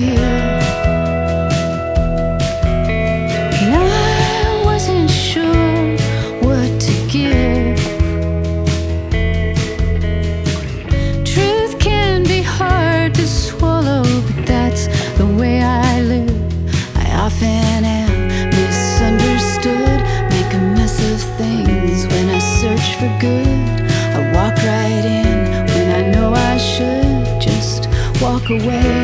here. And I wasn't sure what to give. Truth can be hard to swallow, but that's the way I live. I often am misunderstood, make a mess of things when I search for good. I walk right in when I know I should just walk away.